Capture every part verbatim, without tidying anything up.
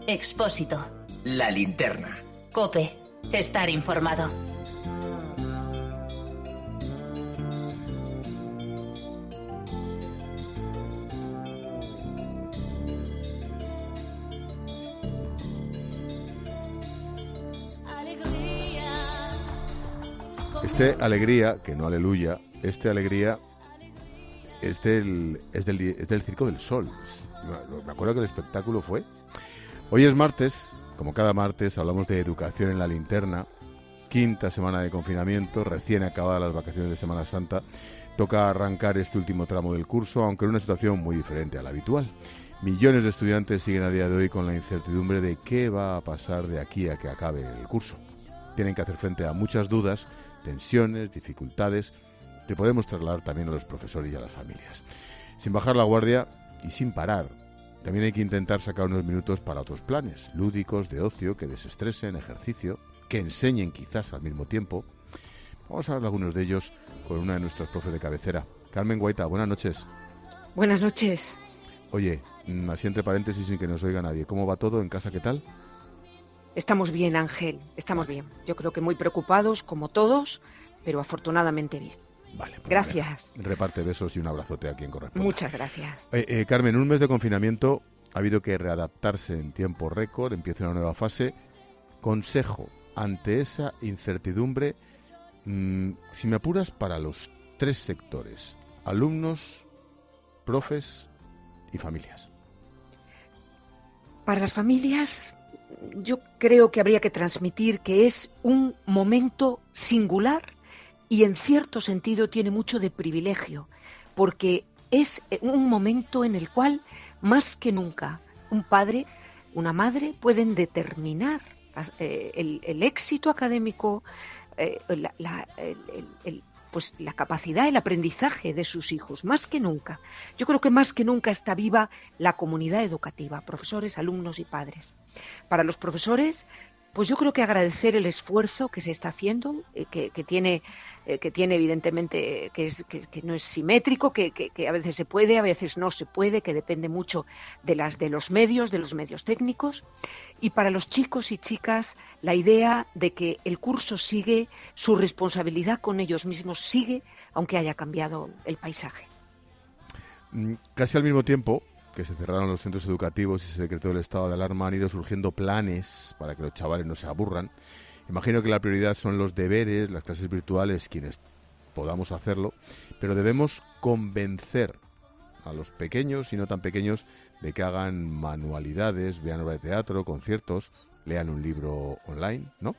Expósito. La Linterna. COPE. Estar informado. Este alegría, que no aleluya, este alegría es del, es del, es del Circo del Sol. Me acuerdo que el espectáculo fue... Hoy es martes, como cada martes hablamos de educación en la linterna, quinta semana de confinamiento, recién acabadas las vacaciones de Semana Santa, toca arrancar este último tramo del curso, aunque en una situación muy diferente a la habitual. Millones de estudiantes siguen a día de hoy con la incertidumbre de qué va a pasar de aquí a que acabe el curso. Tienen que hacer frente a muchas dudas, tensiones, dificultades, que podemos trasladar también a los profesores y a las familias. Sin bajar la guardia y sin parar, también hay que intentar sacar unos minutos para otros planes, lúdicos, de ocio, que desestresen, ejercicio, que enseñen quizás al mismo tiempo. Vamos a hablar de algunos de ellos con una de nuestras profes de cabecera. Carmen Guaita, buenas noches. Buenas noches. Oye, así entre paréntesis sin que nos oiga nadie, ¿cómo va todo en casa? ¿Qué tal? Estamos bien, Ángel, estamos bien. Yo creo que muy preocupados, como todos, pero afortunadamente bien. Vale. Pues gracias. Vale. Reparte besos y un abrazote a quien corresponda. Muchas gracias. Eh, eh, Carmen, en un mes de confinamiento ha habido que readaptarse en tiempo récord, empieza una nueva fase. Consejo ante esa incertidumbre, mmm, si me apuras, para los tres sectores: alumnos, profes y familias. Para las familias, yo creo que habría que transmitir que es un momento singular y en cierto sentido tiene mucho de privilegio, porque es un momento en el cual más que nunca un padre, una madre pueden determinar eh, el, el éxito académico, eh, la, la, el, el, pues la capacidad, el aprendizaje de sus hijos, más que nunca. Yo creo que más que nunca está viva la comunidad educativa, profesores, alumnos y padres. Para los profesores, pues yo creo que agradecer el esfuerzo que se está haciendo, eh, que, que tiene, eh, que tiene evidentemente que, es, que, que no es simétrico, que, que, que a veces se puede, a veces no se puede, que depende mucho de las de los medios, de los medios técnicos. Y para los chicos y chicas, la idea de que el curso sigue, su responsabilidad con ellos mismos sigue, aunque haya cambiado el paisaje. Casi al mismo tiempo que se cerraron los centros educativos y se decretó el estado de alarma, han ido surgiendo planes para que los chavales no se aburran. Imagino que la prioridad son los deberes, las clases virtuales, quienes podamos hacerlo, pero debemos convencer a los pequeños y no tan pequeños de que hagan manualidades, vean obras de teatro, conciertos, lean un libro online, ¿no?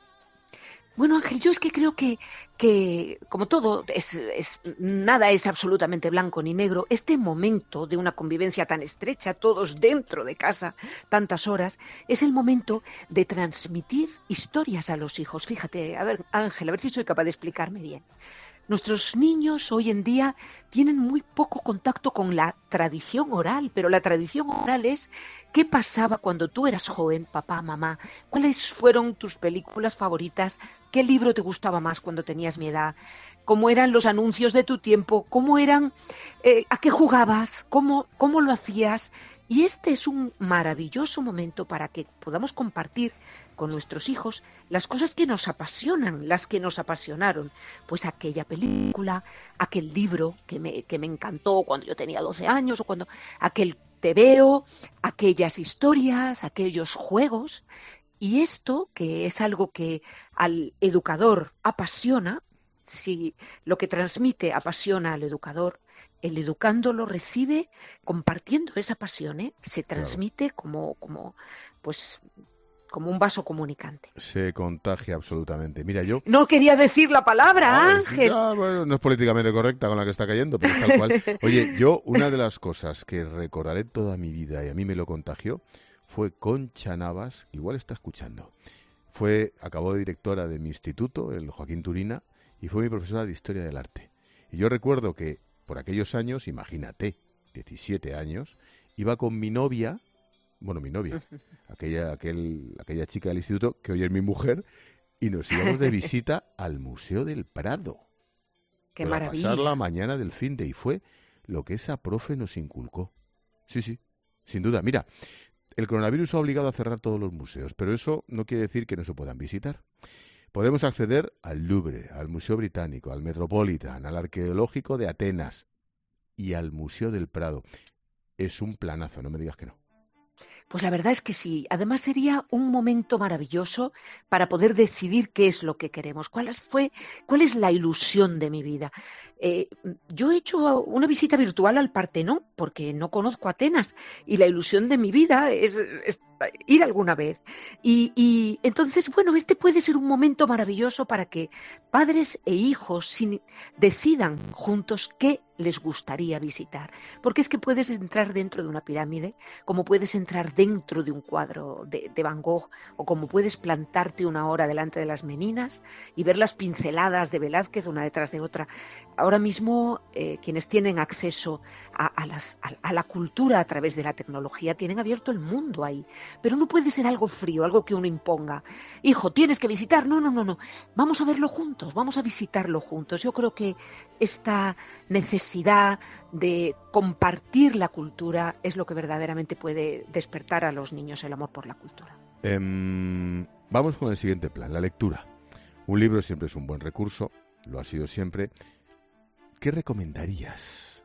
Bueno, Ángel, yo es que creo que, que como todo, es, es, nada es absolutamente blanco ni negro. Este momento de una convivencia tan estrecha, todos dentro de casa, tantas horas, es el momento de transmitir historias a los hijos. Fíjate, a ver, Ángel, a ver si soy capaz de explicarme bien. Nuestros niños hoy en día tienen muy poco contacto con la tradición oral, pero la tradición oral es ¿qué pasaba cuando tú eras joven, papá, mamá? ¿Cuáles fueron tus películas favoritas? ¿Qué libro te gustaba más cuando tenías mi edad? ¿Cómo eran los anuncios de tu tiempo? ¿Cómo eran? Eh, ¿A qué jugabas? ¿Cómo, cómo lo hacías? Y este es un maravilloso momento para que podamos compartir con nuestros hijos las cosas que nos apasionan, las que nos apasionaron. Pues aquella película, aquel libro que me, que me encantó cuando yo tenía doce años, o cuando aquel tebeo, aquellas historias, aquellos juegos. Y esto, que es algo que al educador apasiona, si lo que transmite apasiona al educador, el educando lo recibe compartiendo esa pasión, ¿eh? Se transmite claro. como, como, pues, como un vaso comunicante. Se contagia absolutamente. Mira, yo... No quería decir la palabra, ah, Ángel. Ya, bueno, no es políticamente correcta con la que está cayendo, pero es tal cual. Oye, yo una de las cosas que recordaré toda mi vida, y a mí me lo contagió, fue Concha Navas, igual está escuchando. Fue, acabó de directora de mi instituto, el Joaquín Turina, y fue mi profesora de Historia del Arte. Y yo recuerdo que por aquellos años, imagínate, diecisiete años, iba con mi novia, bueno, mi novia, aquella, aquel, aquella chica del instituto, que hoy es mi mujer, y nos íbamos de visita al Museo del Prado. ¡Qué para maravilla! pasar la mañana del fin de, y fue lo que esa profe nos inculcó. Sí, sí, sin duda. Mira, el coronavirus ha obligado a cerrar todos los museos, pero eso no quiere decir que no se puedan visitar. Podemos acceder al Louvre, al Museo Británico, al Metropolitan, al Arqueológico de Atenas y al Museo del Prado. Es un planazo, no me digas que no. Pues la verdad es que sí. Además sería un momento maravilloso para poder decidir qué es lo que queremos, cuál fue, cuál es la ilusión de mi vida. Eh, yo he hecho una visita virtual al Partenón porque no conozco Atenas y la ilusión de mi vida es, es ir alguna vez. Y, y entonces, bueno, este puede ser un momento maravilloso para que padres e hijos sin, decidan juntos qué les gustaría visitar. Porque es que puedes entrar dentro de una pirámide, como puedes entrar dentro de un cuadro de, de Van Gogh, o como puedes plantarte una hora delante de las Meninas y ver las pinceladas de Velázquez una detrás de otra. Ahora mismo, eh, quienes tienen acceso a, a, las, a, a la cultura a través de la tecnología tienen abierto el mundo ahí. Pero no puede ser algo frío, algo que uno imponga. Hijo, tienes que visitar. No, no, no, no. Vamos a verlo juntos, vamos a visitarlo juntos. Yo creo que esta necesidad de compartir la cultura es lo que verdaderamente puede despertar a los niños el amor por la cultura. Um, vamos con el siguiente plan, la lectura. Un libro siempre es un buen recurso, lo ha sido siempre. ¿Qué recomendarías?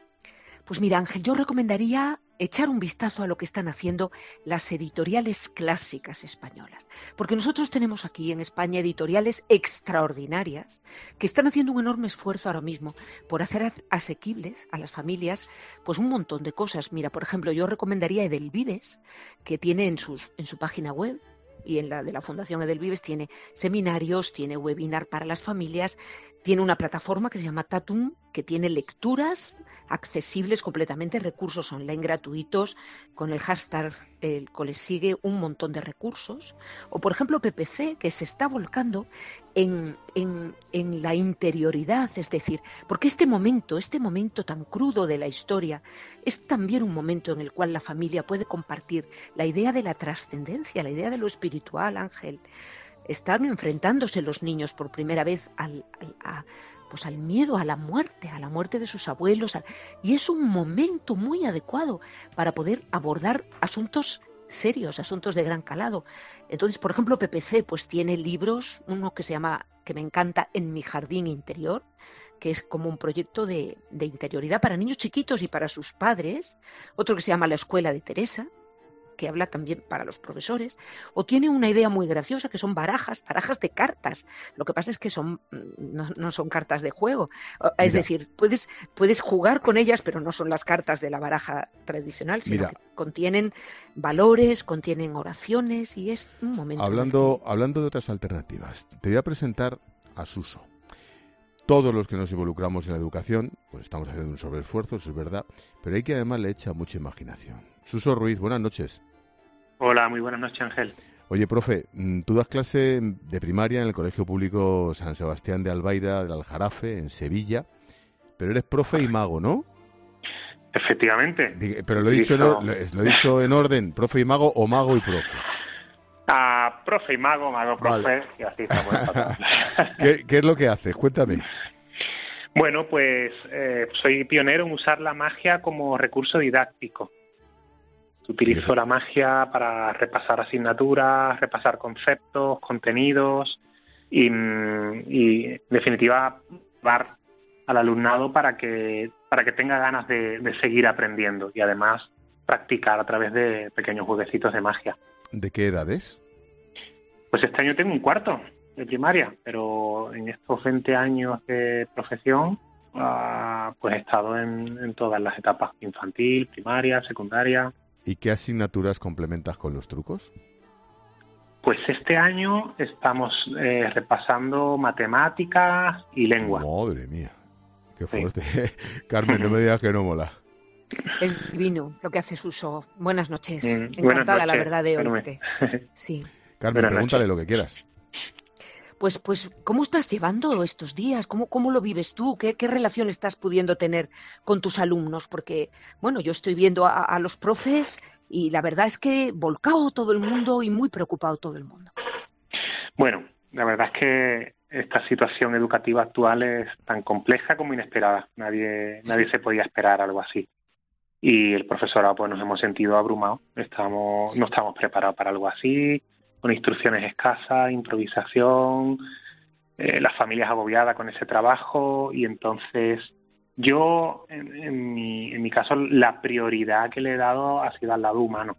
Pues mira, Ángel, yo recomendaría echar un vistazo a lo que están haciendo las editoriales clásicas españolas. Porque nosotros tenemos aquí en España editoriales extraordinarias que están haciendo un enorme esfuerzo ahora mismo por hacer asequibles a las familias pues un montón de cosas. Mira, por ejemplo, yo recomendaría Edelvives, que tiene en, sus, en su página web y en la de la Fundación Edelvives tiene seminarios, tiene webinar para las familias, tiene una plataforma que se llama Tatum, que tiene lecturas accesibles completamente, recursos online gratuitos, con el hashtag el cole sigue un montón de recursos. O por ejemplo P P C, que se está volcando en, en, en la interioridad, es decir, porque este momento, este momento tan crudo de la historia, es también un momento en el cual la familia puede compartir la idea de la trascendencia, la idea de lo espiritual, Ángel. Están enfrentándose los niños por primera vez al, al, a, pues al miedo, a la muerte, a la muerte de sus abuelos. A, y es un momento muy adecuado para poder abordar asuntos serios, asuntos de gran calado. Entonces, por ejemplo, P P C pues tiene libros, uno que se llama, que me encanta, En mi jardín interior, que es como un proyecto de, de interioridad para niños chiquitos y para sus padres. Otro que se llama La escuela de Teresa, que habla también para los profesores, o tiene una idea muy graciosa que son barajas, barajas de cartas. Lo que pasa es que son no, no son cartas de juego. Es Mira. decir, puedes, puedes jugar con ellas, pero no son las cartas de la baraja tradicional, sino Mira. que contienen valores, contienen oraciones y es un momento... Hablando, hablando de otras alternativas, te voy a presentar a Suso. Todos los que nos involucramos en la educación, pues estamos haciendo un sobreesfuerzo, eso es verdad, pero hay que además le echa mucha imaginación. Suso Ruiz, buenas noches. Hola, muy buenas noches, Ángel. Oye, profe, tú das clase de primaria en el Colegio Público San Sebastián de Albaida del Aljarafe, en Sevilla, pero eres profe y mago, ¿no? Efectivamente. Pero lo he dicho, en, or- lo he dicho en orden, profe y mago o mago y profe. Ah, profe y mago, mago, profe, vale. Y así estamos. ¿Qué, ¿Qué es lo que haces? Cuéntame. Bueno, pues eh, soy pionero en usar la magia como recurso didáctico. Utilizo la magia para repasar asignaturas, repasar conceptos, contenidos y, y en definitiva, dar al alumnado para que para que tenga ganas de, de seguir aprendiendo y además practicar a través de pequeños jueguecitos de magia. ¿De qué edades? Pues este año tengo un cuarto de primaria, pero en estos veinte años de profesión uh, pues he estado en, en todas las etapas, infantil, primaria, secundaria. ¿Y qué asignaturas complementas con los trucos? Pues este año estamos eh, repasando matemáticas y lengua. Madre mía, qué fuerte. Sí. Carmen, no me digas que no mola. Es divino lo que hace Suso. Buenas noches. Mm, Encantada, buenas noches, la verdad, de Carmen. oírte. Sí. Carmen, buenas pregúntale noches. Lo que quieras. Pues, pues, ¿cómo estás llevando estos días? ¿Cómo, cómo lo vives tú? ¿Qué, ¿Qué relación estás pudiendo tener con tus alumnos? Porque, bueno, yo estoy viendo a, a los profes y la verdad es que volcado todo el mundo y muy preocupado todo el mundo. Bueno, la verdad es que esta situación educativa actual es tan compleja como inesperada. Nadie, nadie sí. se podía esperar algo así. y el profesorado pues nos hemos sentido abrumados, estamos, no estamos preparados para algo así, con instrucciones escasas, improvisación, eh, las familias agobiadas con ese trabajo, y entonces yo, en, en, mi, en mi caso, la prioridad que le he dado ha sido al lado humano.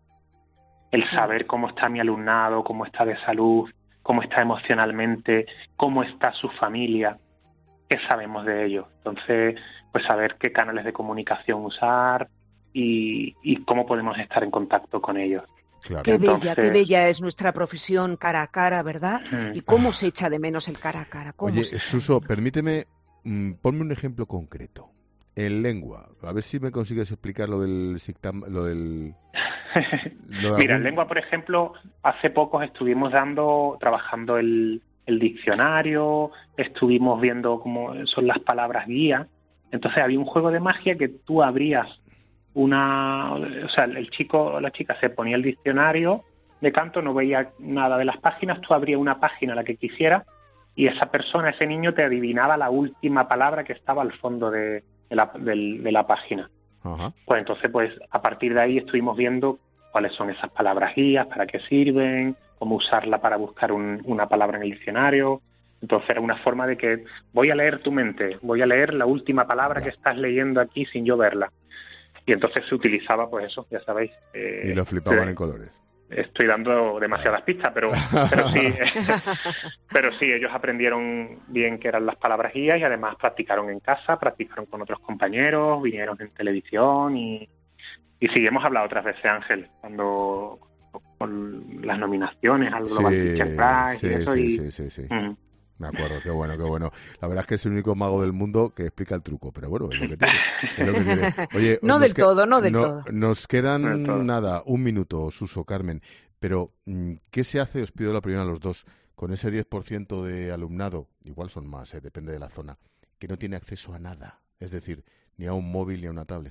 El saber cómo está mi alumnado, cómo está de salud, cómo está emocionalmente, cómo está su familia, qué sabemos de ellos. Entonces, pues saber qué canales de comunicación usar y, y cómo podemos estar en contacto con ellos. Claro. Qué Entonces, bella, qué bella es nuestra profesión cara a cara, ¿verdad? Mm. Y cómo se echa de menos el cara a cara. ¿Cómo Oye, se Suso, permíteme, mmm, ponme un ejemplo concreto. En lengua, a ver si me consigues explicar lo del sictam, lo del... Lo de Mira, algún... en lengua, por ejemplo, hace poco estuvimos dando, trabajando el, el diccionario, estuvimos viendo cómo son las palabras guía. Entonces había un juego de magia que tú abrías una... O sea, el chico o la chica se ponía el diccionario de canto, no veía nada de las páginas, tú abrías una página, la que quisieras, y esa persona, ese niño, te adivinaba la última palabra que estaba al fondo de... De la, de, de la página. Ajá. Pues entonces, pues a partir de ahí estuvimos viendo cuáles son esas palabras guías, para qué sirven, cómo usarla para buscar un, una palabra en el diccionario. Entonces era una forma de que voy a leer tu mente, voy a leer la última palabra que estás leyendo aquí sin yo verla. Y entonces se utilizaba, pues eso, ya sabéis. Eh, y lo flipaban eh, en colores. Estoy dando demasiadas pistas, pero pero sí, pero sí, ellos aprendieron bien qué eran las palabras guías y además practicaron en casa, practicaron con otros compañeros, vinieron en televisión y, y sí, hemos hablado otras veces, Ángel, cuando con las nominaciones al Global sí, Teacher Prize sí, y eso. Sí, y, sí, sí, sí. Mm. Me acuerdo, qué bueno, qué bueno. La verdad es que es el único mago del mundo que explica el truco, pero bueno, es lo que tiene. Es lo que tiene. Oye, no del que, todo, no del no, todo. Nos quedan no del todo. nada, un minuto, Suso, Carmen, pero ¿qué se hace? Os pido la primera a los dos, con ese diez por ciento de alumnado, igual son más, eh, depende de la zona, que no tiene acceso a nada, es decir, ni a un móvil ni a una tablet.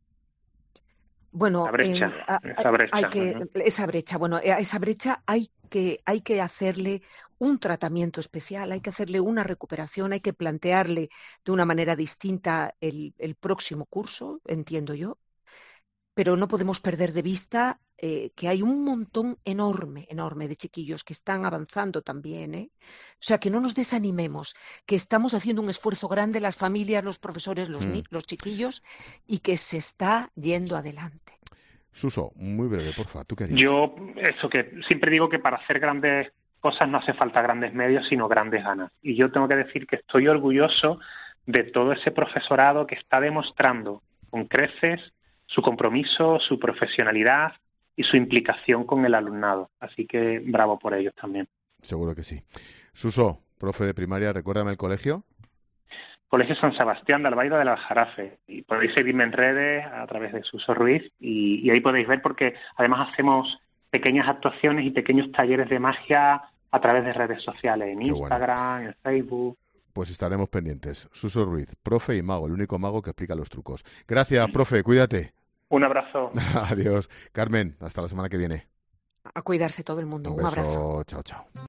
Bueno, brecha, eh, a, esa brecha, hay que, ¿no? esa brecha, bueno, a esa brecha hay que, hay que hacerle un tratamiento especial, hay que hacerle una recuperación, hay que plantearle de una manera distinta el, el próximo curso, entiendo yo, pero no podemos perder de vista eh, que hay un montón enorme, enorme de chiquillos que están avanzando también, ¿eh? O sea, que no nos desanimemos, que estamos haciendo un esfuerzo grande las familias, los profesores, los, Mm. los chiquillos, y que se está yendo adelante. Suso, muy breve, porfa, ¿tú qué harías? Yo, eso que siempre digo que para hacer grandes cosas no hace falta grandes medios, sino grandes ganas. Y yo tengo que decir que estoy orgulloso de todo ese profesorado que está demostrando con creces su compromiso, su profesionalidad y su implicación con el alumnado. Así que bravo por ellos también. Seguro que sí. Suso, profe de primaria, recuérdame el colegio. Colegio San Sebastián de Albaida del Aljarafe. Y podéis seguirme en redes a través de Suso Ruiz y, y ahí podéis ver porque además hacemos pequeñas actuaciones y pequeños talleres de magia a través de redes sociales, en Qué Instagram, bueno. en Facebook. Pues estaremos pendientes. Suso Ruiz, profe y mago, el único mago que explica los trucos. Gracias, profe, cuídate. Un abrazo. Adiós. Carmen, hasta la semana que viene. A cuidarse todo el mundo. Un, Un beso. abrazo. Chao, chao.